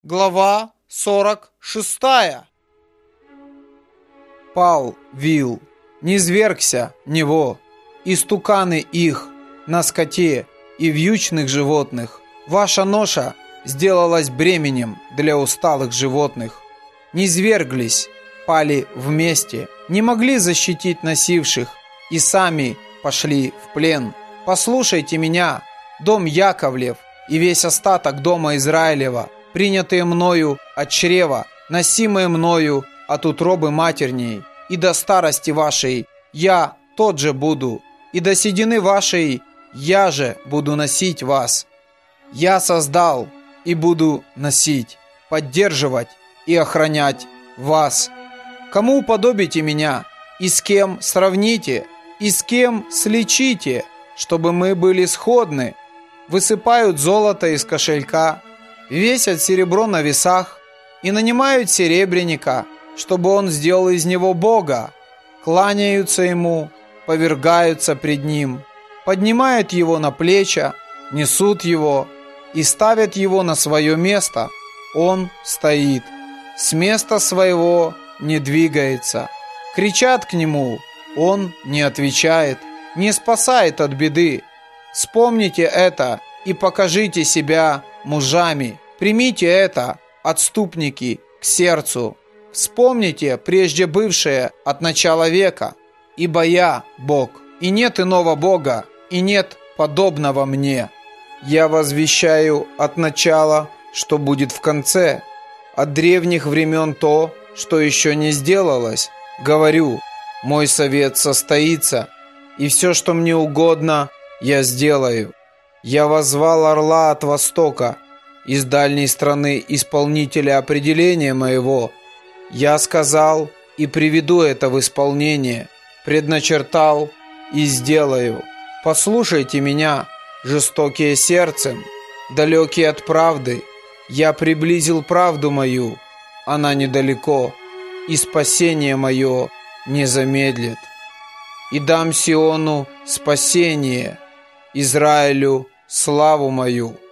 Глава 46. Пал вил, низвергся него, истуканы их на скоте и вьючных животных. Ваша ноша сделалась бременем для усталых животных. Низверглись, пали вместе, не могли защитить носивших и сами пошли в плен. Послушайте меня, дом Яковлев и весь остаток дома Израилева, принятые мною от чрева, носимые мною от утробы матерней, и до старости вашей я тот же буду, и до седины вашей я же буду носить вас. Я создал и буду носить, поддерживать и охранять вас. Кому уподобите меня, и с кем сравните, и с кем сличите, чтобы мы были сходны? Высыпают золото из кошелька, весят серебро на весах и нанимают серебряника, чтобы он сделал из него Бога. Кланяются ему, повергаются пред ним, поднимают его на плечи, несут его и ставят его на свое место. Он стоит, с места своего не двигается. Кричат к нему, он не отвечает, не спасает от беды. Вспомните это и покажите себя мужами. Примите это, отступники, к сердцу. Вспомните прежде бывшее от начала века. Ибо я Бог, и нет иного Бога, и нет подобного мне. Я возвещаю от начала, что будет в конце, от древних времен то, что еще не сделалось. Говорю, мой совет состоится, и все, что мне угодно, я сделаю. Я воззвал орла от востока, из дальней страны исполнителя определения моего. Я сказал и приведу это в исполнение, предначертал и сделаю. Послушайте меня, жестокие сердцем, далекие от правды. Я приблизил правду мою, она недалеко, и спасение мое не замедлит. И дам Сиону спасение, Израилю славу мою.